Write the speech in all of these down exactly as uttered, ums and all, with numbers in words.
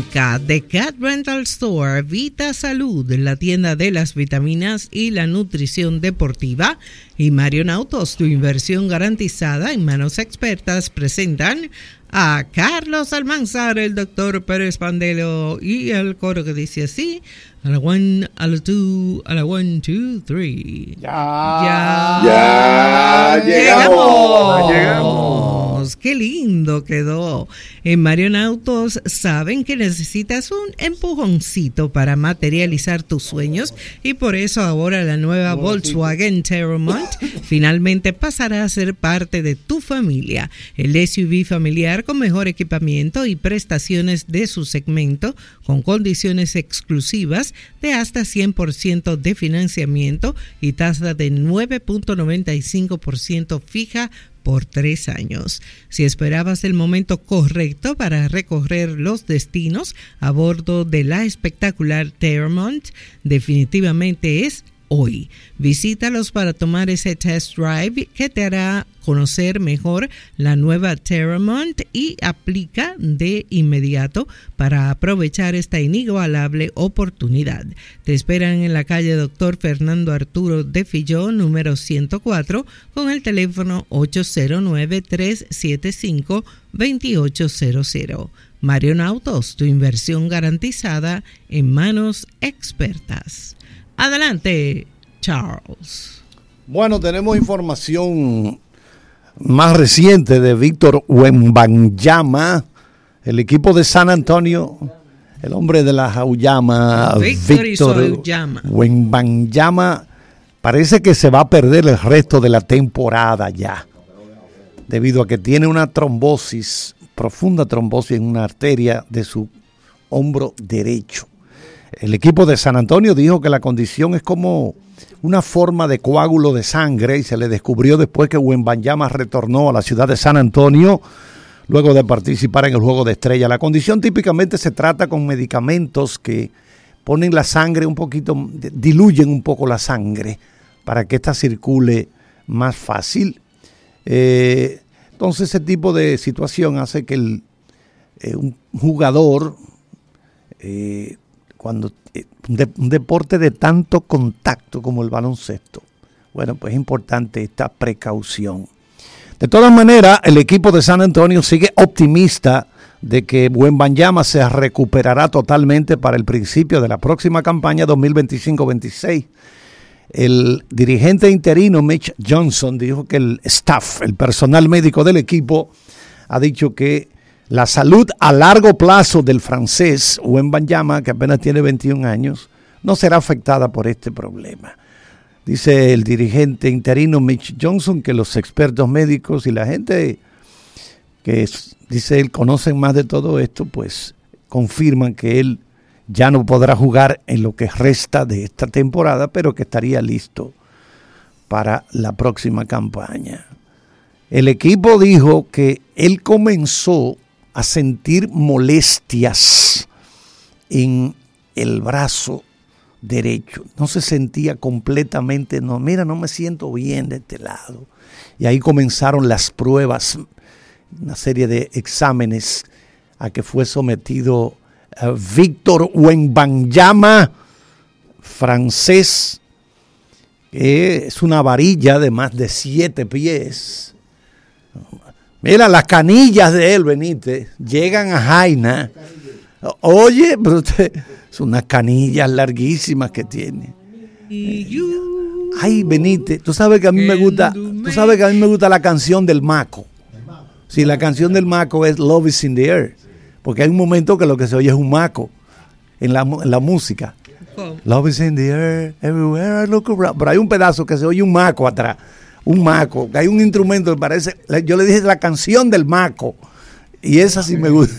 Clínica de Cat Rental Store, Vita Salud, la tienda de las vitaminas y la nutrición deportiva, y Marion Autos, tu inversión garantizada en manos expertas, presentan a Carlos Almanzar, el doctor Pérez Pandelo y el coro que dice así: a la one, a la two, a la one, two, three. Ya, ya, ya llegamos. llegamos. llegamos. Qué lindo quedó. En Marion Autos saben que necesitas un empujoncito para materializar tus sueños, y por eso ahora la nueva Volkswagen Terramont finalmente pasará a ser parte de tu familia. El S U V familiar con mejor equipamiento y prestaciones de su segmento, con condiciones exclusivas de hasta cien por ciento de financiamiento y tasa de nueve punto noventa y cinco por ciento fija por tres años. Si esperabas el momento correcto para recorrer los destinos a bordo de la espectacular Terramont, definitivamente es hoy. Visítalos para tomar ese test drive que te hará conocer mejor la nueva Terramont, y aplica de inmediato para aprovechar esta inigualable oportunidad. Te esperan en la calle Doctor Fernando Arturo de Filló, número ciento cuatro, con el teléfono ocho cero nueve, tres siete cinco, dos ocho cero cero. Marion Autos, tu inversión garantizada en manos expertas. Adelante, Charles. Bueno, tenemos información más reciente de Víctor Wembanyama, el equipo de San Antonio, el hombre de la Auyama, Víctor Wembanyama, parece que se va a perder el resto de la temporada ya, debido a que tiene una trombosis, profunda trombosis en una arteria de su hombro derecho. El equipo de San Antonio dijo que la condición es como una forma de coágulo de sangre, y se le descubrió después que Wembanyama retornó a la ciudad de San Antonio luego de participar en el Juego de Estrella. La condición típicamente se trata con medicamentos que ponen la sangre un poquito, diluyen un poco la sangre para que ésta circule más fácil. Eh, entonces ese tipo de situación hace que el, eh, un jugador... Eh, cuando un, de, un deporte de tanto contacto como el baloncesto, bueno, pues es importante esta precaución. De todas maneras, el equipo de San Antonio sigue optimista de que Wembanyama se recuperará totalmente para el principio de la próxima campaña dos mil veinticinco veintiséis. El dirigente interino Mitch Johnson dijo que el staff, el personal médico del equipo, ha dicho que la salud a largo plazo del francés Wembanyama, que apenas tiene veintiún años, no será afectada por este problema. Dice el dirigente interino Mitch Johnson que los expertos médicos y la gente que es, dice él conocen más de todo esto, pues confirman que él ya no podrá jugar en lo que resta de esta temporada, pero que estaría listo para la próxima campaña. El equipo dijo que él comenzó a sentir molestias en el brazo derecho. No se sentía completamente, no, mira, no me siento bien de este lado. Y ahí comenzaron las pruebas, una serie de exámenes a que fue sometido uh, Víctor Wembanyama, francés, que es una varilla de más de siete pies. Mira, las canillas de él, Benítez, llegan a Jaina. Oye, pero usted, son unas canillas larguísimas que tiene. Ay, Benítez, tú sabes que a mí me gusta, tú sabes que a mí me gusta la canción del Maco. Sí, la canción del Maco es Love is in the Air, porque hay un momento que lo que se oye es un maco en la, en la música. Love is in the air, everywhere I look around. Pero hay un pedazo que se oye un maco atrás. Un maco, que hay un instrumento que parece, yo le dije la canción del maco, y esa sí me gusta.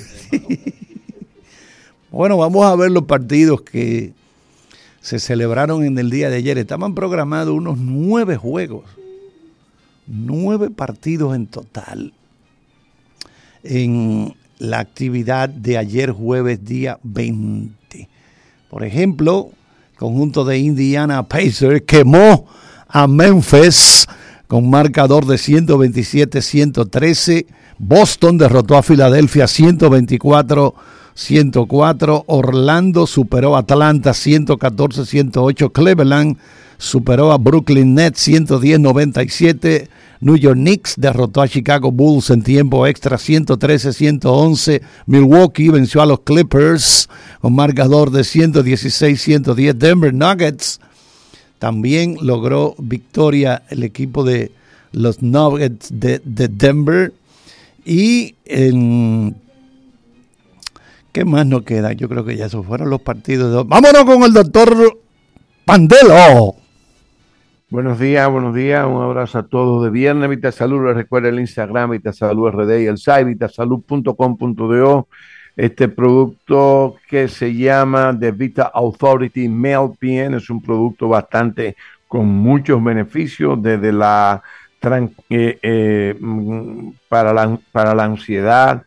Bueno, vamos a ver los partidos que se celebraron en el día de ayer. Estaban programados unos nueve juegos, nueve partidos en total, en la actividad de ayer jueves día veinte. Por ejemplo, el conjunto de Indiana Pacers quemó a Memphis con marcador de ciento veintisiete a ciento trece. Boston derrotó a Filadelfia ciento veinticuatro a ciento cuatro. Orlando superó a Atlanta ciento catorce a ciento ocho. Cleveland superó a Brooklyn Nets ciento diez a noventa y siete. New York Knicks derrotó a Chicago Bulls en tiempo extra ciento trece a ciento once. Milwaukee venció a los Clippers con marcador de ciento dieciséis a ciento diez. Denver Nuggets también logró victoria el equipo de los Nuggets de, de Denver. Y en... ¿qué más nos queda? Yo creo que ya esos fueron los partidos. De... Vámonos con el doctor Pandelo. Buenos días, buenos días, un abrazo a todos de viernes. Vitasalud, les recuerda el Instagram Vitasalud R D y el site vitasalud punto com punto do. Este producto que se llama The Vita Authority Male P N es un producto bastante con muchos beneficios, desde la eh, eh, para la para la ansiedad.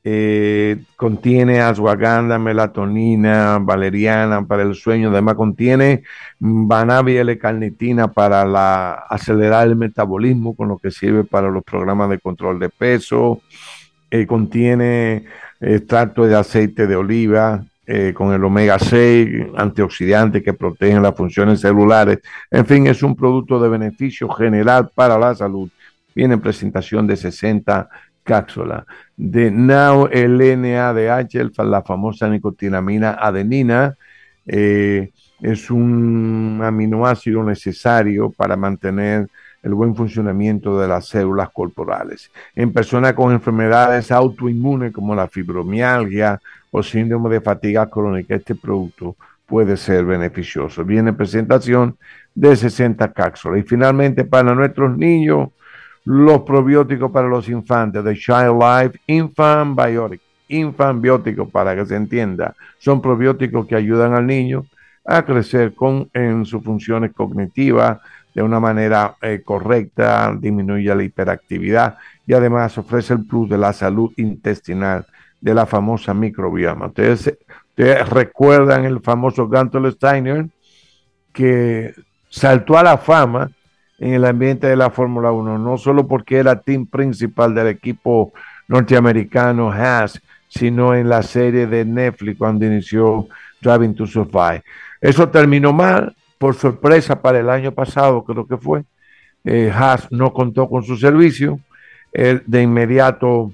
Eh, contiene ashwagandha, melatonina, valeriana para el sueño, además contiene Vanavi L-carnitina para la, acelerar el metabolismo, con lo que sirve para los programas de control de peso. Eh, contiene extracto de aceite de oliva eh, con el omega seis, antioxidantes que protegen las funciones celulares. En fin, es un producto de beneficio general para la salud. Viene en presentación de sesenta cápsula de Now L N A D H, la famosa nicotinamina adenina. Eh, es un aminoácido necesario para mantener el buen funcionamiento de las células corporales. En personas con enfermedades autoinmunes como la fibromialgia o síndrome de fatiga crónica, este producto puede ser beneficioso. Viene en presentación de sesenta cápsulas. Y finalmente, para nuestros niños, los probióticos para los infantes de Child Life Infant Biotic. Infant Biótico, para que se entienda, son probióticos que ayudan al niño a crecer con, en sus funciones cognitivas de una manera eh, correcta, disminuye la hiperactividad y además ofrece el plus de la salud intestinal, de la famosa microbioma. Ustedes, ustedes recuerdan el famoso Gunther Steiner, que saltó a la fama en el ambiente de la Fórmula uno, no solo porque era team principal del equipo norteamericano Haas, sino en la serie de Netflix cuando inició Driving to Survive. Eso terminó mal, por sorpresa para el año pasado, creo que fue. Eh, Haas no contó con su servicio, él de inmediato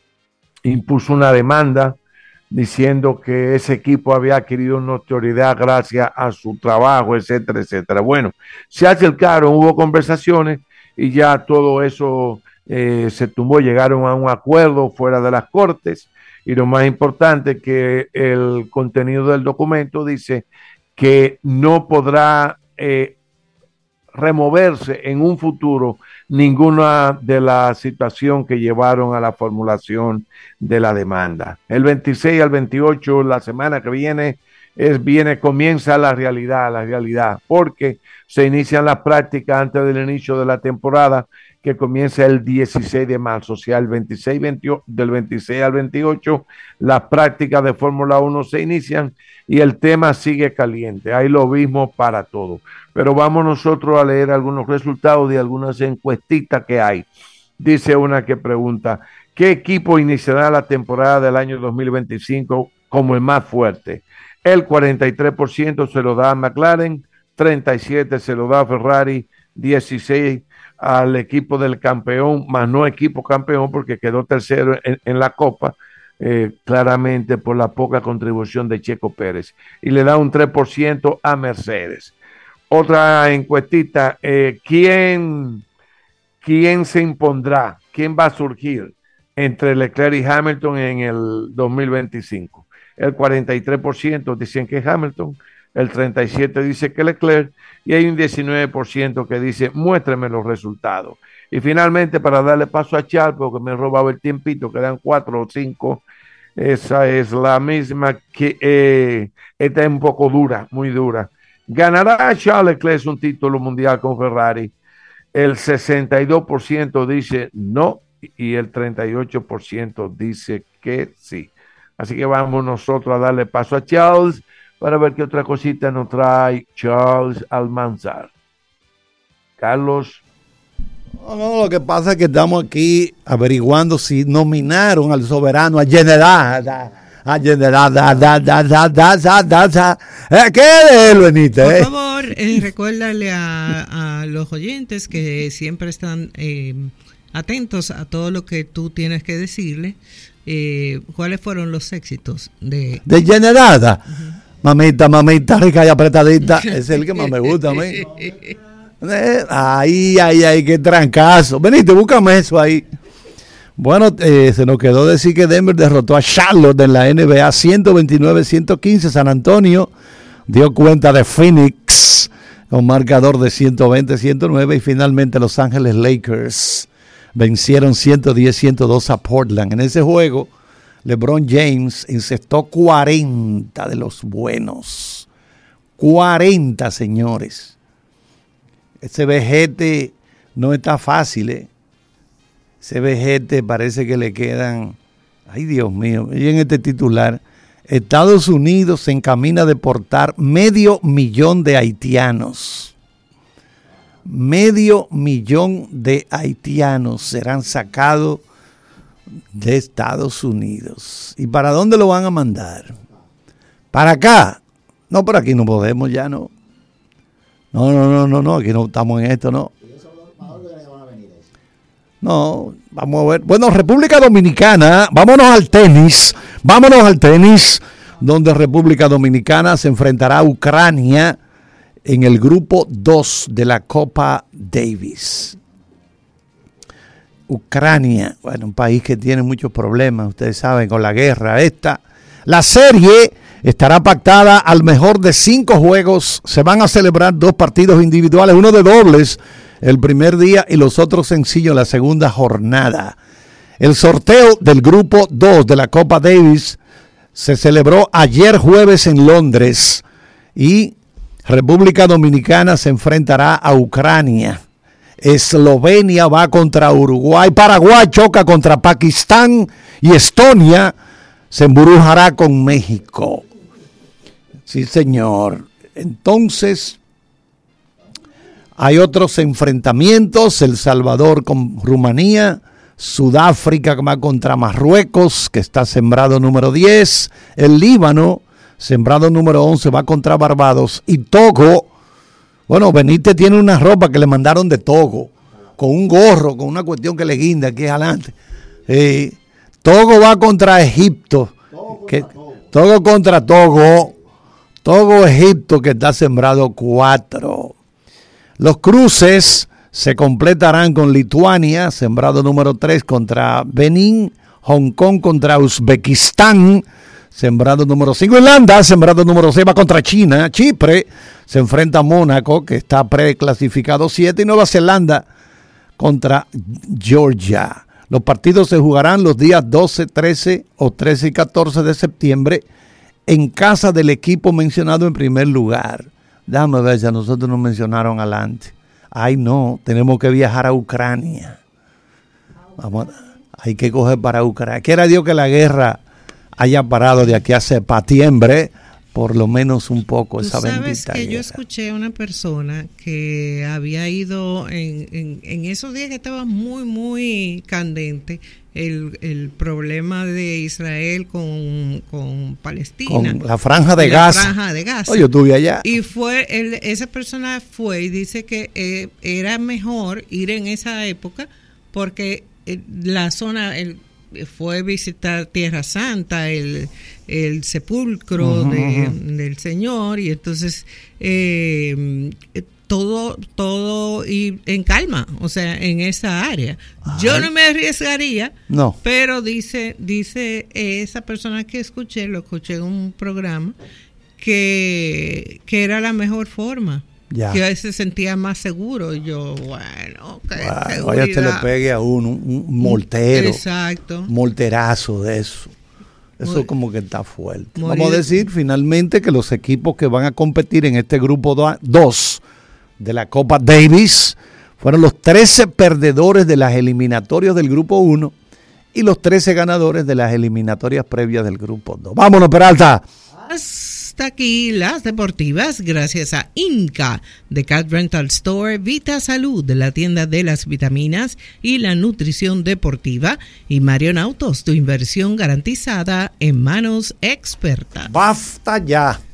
impuso una demanda diciendo que ese equipo había adquirido notoriedad gracias a su trabajo, etcétera, etcétera. Bueno, se acercaron, hubo conversaciones y ya todo eso eh, se tumbó, llegaron a un acuerdo fuera de las cortes, y lo más importante que el contenido del documento dice que no podrá eh, removerse en un futuro ninguna de las situaciones que llevaron a la formulación de la demanda. El veintiséis al veintiocho, la semana que viene, es, viene, comienza la realidad, la realidad, porque se inician las prácticas antes del inicio de la temporada, que comienza el dieciséis de marzo, o sea, el veintiséis, veintiocho, del veintiséis al veintiocho, las prácticas de Fórmula uno se inician y el tema sigue caliente. Hay lo mismo para todo. Pero vamos nosotros a leer algunos resultados de algunas encuestitas que hay. Dice una que pregunta, ¿qué equipo iniciará la temporada del año dos mil veinticinco como el más fuerte? El cuarenta y tres por ciento se lo da a McLaren, treinta y siete por ciento se lo da a Ferrari, dieciséis por ciento al equipo del campeón, más no equipo campeón porque quedó tercero en, en la Copa, eh, claramente por la poca contribución de Checo Pérez, y le da un tres por ciento a Mercedes. Otra encuestita, eh, ¿quién, ¿quién se impondrá? ¿Quién va a surgir entre Leclerc y Hamilton en el dos mil veinticinco? El cuarenta y tres por ciento dicen que Hamilton, el treinta y siete por ciento dice que Leclerc, y hay un diecinueve por ciento que dice, muéstrame los resultados. Y finalmente, para darle paso a Charles, porque me he robado el tiempito, quedan cuatro o cinco, esa es la misma que, eh, esta es un poco dura, muy dura. ¿Ganará Charles Leclerc un título mundial con Ferrari? El sesenta y dos por ciento dice no, y el treinta y ocho por ciento dice que sí. Así que vamos nosotros a darle paso a Charles para ver qué otra cosita nos trae Charles Almanzar. Carlos. No, no, lo que pasa es que estamos aquí averiguando si nominaron al soberano, al general, ¿Qué de él, Benítez? Por favor, eh, recuérdale a, a los oyentes que siempre están eh, atentos a todo lo que tú tienes que decirle. Eh, ¿Cuáles fueron los éxitos de... De Generada? Uh-huh. Mamita, mamita, rica y apretadita. Es el que más me gusta a mí. Eh, ay, ay, ay, qué trancazo. Benítez, búscame eso ahí. Bueno, eh, se nos quedó decir que Denver derrotó a Charlotte en la N B A ciento veintinueve a ciento quince. San Antonio dio cuenta de Phoenix con marcador de ciento veinte a ciento nueve. Y finalmente Los Ángeles Lakers vencieron ciento diez a ciento dos a Portland. En ese juego, LeBron James encestó cuarenta de los buenos. cuarenta, señores. Ese vejete no está fácil, ¿eh? Ese vejete parece que le quedan... Ay, Dios mío. Y en este titular, Estados Unidos se encamina a deportar medio millón de haitianos. Medio millón de haitianos serán sacados de Estados Unidos. ¿Y para dónde lo van a mandar? ¿Para acá? No, por aquí no podemos ya, no. No, no, no, no, no, aquí no estamos en esto, no. No, vamos a ver. Bueno, República Dominicana, vámonos al tenis, vámonos al tenis, donde República Dominicana se enfrentará a Ucrania en el grupo dos de la Copa Davis. Ucrania, bueno, un país que tiene muchos problemas, ustedes saben, con la guerra esta. La serie estará pactada al mejor de cinco juegos, se van a celebrar dos partidos individuales, uno de dobles el primer día y los otros sencillos la segunda jornada. El sorteo del grupo dos de la Copa Davis se celebró ayer jueves en Londres y República Dominicana se enfrentará a Ucrania. Eslovenia va contra Uruguay, Paraguay choca contra Pakistán y Estonia se embrujará con México. Sí, señor. Entonces, hay otros enfrentamientos, El Salvador con Rumanía, Sudáfrica va contra Marruecos, que está sembrado número diez, el Líbano, sembrado número once, va contra Barbados, y Togo, bueno, Benítez tiene una ropa que le mandaron de Togo, con un gorro, con una cuestión que le guinda aquí adelante. Eh, Togo va contra Egipto, Togo, que, Togo. Togo contra Togo, Togo, Egipto, que está sembrado cuatro. Los cruces se completarán con Lituania, sembrado número tres contra Benín, Hong Kong contra Uzbekistán, sembrado número cinco, Irlanda, sembrado número seis, va contra China, Chipre se enfrenta a Mónaco, que está preclasificado siete, y Nueva Zelanda contra Georgia. Los partidos se jugarán los días doce, trece o trece y catorce de septiembre en casa del equipo mencionado en primer lugar. Déjame ver si a nosotros nos mencionaron adelante. Ay, no, tenemos que viajar a Ucrania. Vamos, hay que coger para Ucrania. Quiera Dios que la guerra haya parado de aquí a septiembre, por lo menos un poco, esa bendita guerra. Sabes que yo escuché a una persona que había ido en, en, en esos días que estaba muy, muy candente el, el problema de Israel con, con Palestina. Con la franja de Gaza. La franja de Gaza. Oh, yo estuve allá. Y fue, el, esa persona fue y dice que eh, era mejor ir en esa época porque eh, la zona... El, fue visitar Tierra Santa, el, el sepulcro uh-huh, de, uh-huh. del Señor, y entonces eh, todo todo y en calma, o sea, en esa área. Ay. Yo no me arriesgaría, no. Pero dice dice esa persona que escuché, lo escuché en un programa, que, que era la mejor forma. Ya. Que se sentía más seguro. Y yo, bueno, qué wow, seguridad. Vaya, te le pegue a uno, un, un mortero. Exacto. Un morterazo de eso. Eso Mor- como que está fuerte. Morir. Vamos a decir finalmente que los equipos que van a competir en este grupo dos de la Copa Davis fueron los trece perdedores de las eliminatorias del grupo uno y los trece ganadores de las eliminatorias previas del grupo dos. Vámonos, Peralta. Hasta hasta aquí las deportivas, gracias a Inca de Cat Rental Store, Vita Salud de la tienda de las vitaminas y la nutrición deportiva, y Marion Autos, tu inversión garantizada en manos expertas. Basta ya.